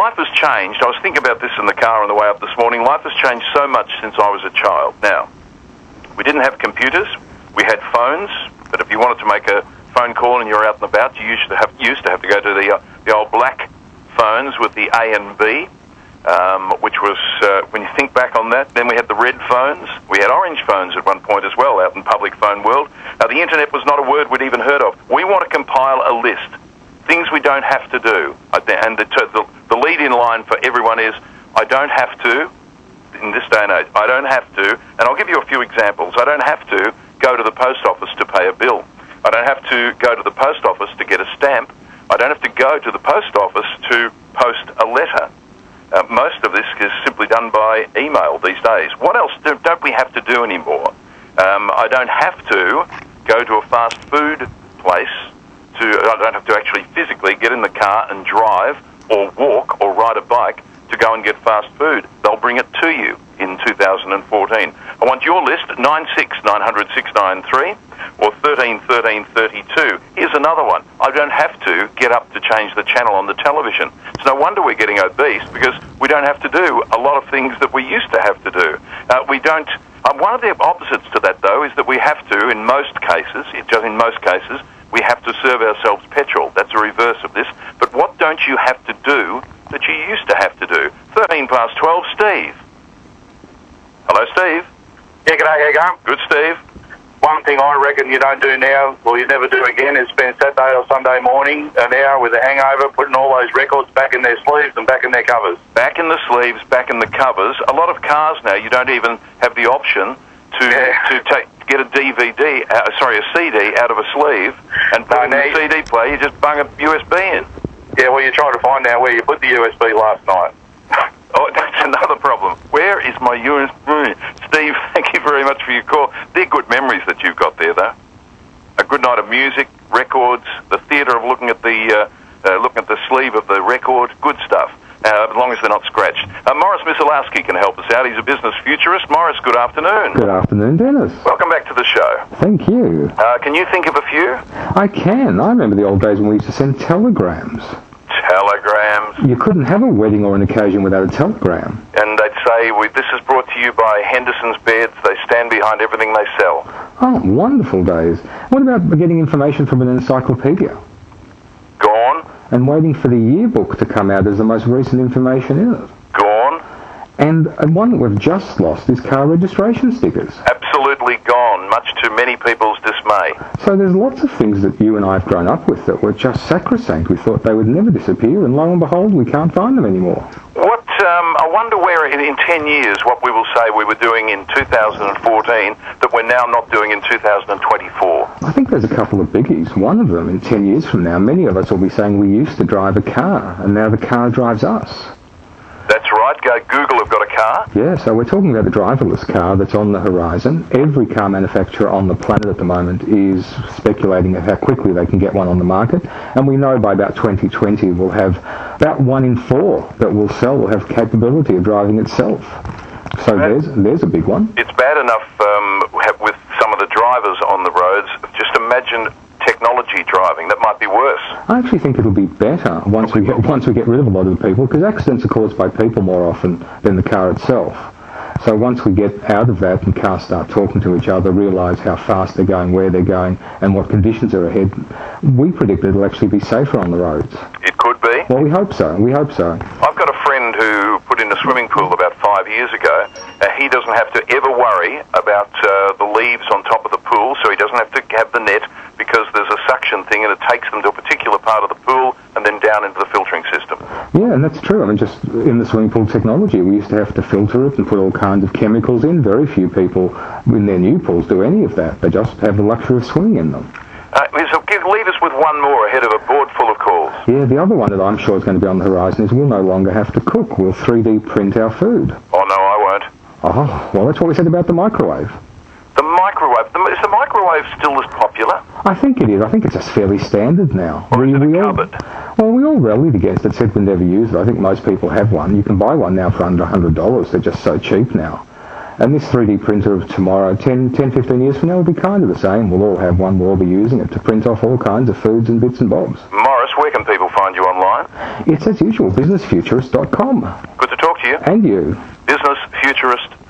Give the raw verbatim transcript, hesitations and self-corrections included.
life has changed. I was thinking about this in the car on the way up this morning. Life has changed so much since I was a child. Now, we didn't have computers. We had phones, but if you wanted to make a phone call and you're out and about, you used to have, used to, have to go to the, uh, the old black phones with the A and B, um, which was, uh, when you think back on that, then we had the red phones. We had orange phones at one point as well out in public phone world. Uh, the internet was not a word we'd even heard of. We want to compile a list, things we don't have to do. And the, the, the lead-in line for everyone is, I don't have to, in this day and age, I don't have to, and I'll give you a few examples. I don't have to go to the post office to pay a bill. I don't have to go to the post office to get a stamp. I don't have to go to the post office to post a letter. Uh, most of this is simply done by email these days. What else do, don't we have to do anymore? Um, I don't have to go to a fast food place. To, I don't have to actually physically get in the car and drive or walk or ride a bike to go and get fast food. They'll bring it to you in two thousand fourteen. I want your list at nine six nine hundred six nine three or thirteen thirteen thirty-two. Here's another one. I don't have to get up to change the channel on the television. It's no wonder we're getting obese, because we don't have to do a lot of things that we used to have to do. Uh, we don't. Uh, one of the opposites to that, though, is that we have to, in most cases, just in most cases, we have to serve ourselves petrol. That's a reverse of this. But what don't you have to do that you used to have to do? thirteen past twelve, Steve. Hello, Steve. Yeah, g'day, how you going? Good, Steve. One thing I reckon you don't do now, or you never do again, is spend Saturday or Sunday morning an hour with a hangover putting all those records back in their sleeves and back in their covers. Back in the sleeves, back in the covers. A lot of cars now, you don't even have the option to Yeah. to take get a D V D, uh, sorry, a C D out of a sleeve and put No, it in the no, C D player. You just bung a U S B in. Yeah, well, you're trying to find out where you put the U S B last night. Oh, that's another problem. Where is my U S B? Steve, thank you very much for your call. They're good memories that you've got there, though. A good night of music, records, the theatre of looking at the uh, uh, looking at the sleeve of the record. Good stuff. Uh, as long as they're not scratched. Uh, Morris Misalowski can help us out. He's a business futurist. Morris, good afternoon. Good afternoon, Dennis. Welcome back to the show. Thank you. Uh, can you think of a few? I can. I remember the old days when we used to send telegrams. Telegrams. You couldn't have a wedding or an occasion without a telegram. And they'd say, we, this is brought to you by Henderson's Beds. They stand behind everything they sell. Oh, wonderful days. What about getting information from an encyclopedia? Gone. And waiting for the yearbook to come out as the most recent information in it. Gone. And, and one that we've just lost is car registration stickers. Absolutely gone, much to many people's dismay. So there's lots of things that you and I have grown up with that were just sacrosanct. We thought they would never disappear, and lo and behold, we can't find them anymore. What, um, I wonder where in, in ten years what we will say we were doing in two thousand fourteen that we're now not doing in two thousand twenty-four. I think there's a couple of biggies. One of them, in ten years from now, many of us will be saying we used to drive a car, and now the car drives us. That's right. Go Google have got a car. Yeah, so we're talking about the driverless car that's on the horizon. Every car manufacturer on the planet at the moment is speculating at how quickly they can get one on the market. And we know by about twenty twenty we'll have about one in four that will sell will have capability of driving itself. So That- there's there's a big one. It's bad enough um, have- with some of the drivers on the roads. Just imagine technology driving. That might be worse. I actually think it'll be better once we get once we get rid of a lot of the people, because accidents are caused by people more often than the car itself. So once we get out of that and cars start talking to each other, realise how fast they're going, where they're going, and what conditions are ahead, we predict it'll actually be safer on the roads. It could be. Well, we hope so. We hope so. I've got a friend who put in a swimming pool about five years ago. Uh, he doesn't have to ever worry about uh, the leaves on top of the pool, so he doesn't have to have the net, because there's a suction thing and it takes them to a particular part of the pool and then down into the filtering system. Yeah, and that's true. I mean, just in the swimming pool technology, we used to have to filter it and put all kinds of chemicals in. Very few people in their new pools do any of that. They just have the luxury of swimming in them. Uh, so give, leave us with one more ahead of a board full of calls. Yeah, the other one that I'm sure is going to be on the horizon is we'll no longer have to cook. We'll three D print our food. Oh, no, I won't. Oh, well, that's what we said about the microwave. The microwave. The, is the microwave still as popular? I think it is. I think it's just fairly standard now. Or is it a we all, cupboard? well, we all rallied against it, said we'd never use it. I think most people have one. You can buy one now for under one hundred dollars. They're just so cheap now. And this three D printer of tomorrow, ten, ten, fifteen years from now, will be kind of the same. We'll all have one. We'll all be using it to print off all kinds of foods and bits and bobs. Morris, where can people find find you online? It's as usual, business futurist dot com. Good to talk to you. And you. business futurist